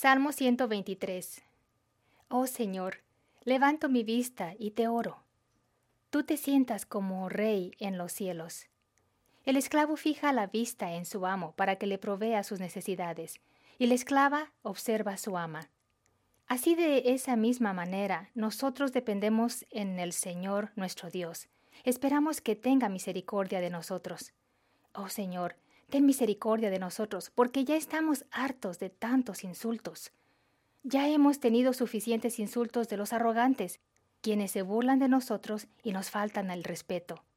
Salmo 123. Oh Señor, levanto mi vista y te oro. Tú te sientas como rey en los cielos. El esclavo fija la vista en su amo para que le provea sus necesidades, y la esclava observa a su ama. Así de esa misma manera, nosotros dependemos en el Señor nuestro Dios. Esperamos que tenga misericordia de nosotros. Oh Señor, ten misericordia de nosotros, porque ya estamos hartos de tantos insultos. Ya hemos tenido suficientes insultos de los arrogantes, quienes se burlan de nosotros y nos faltan el respeto.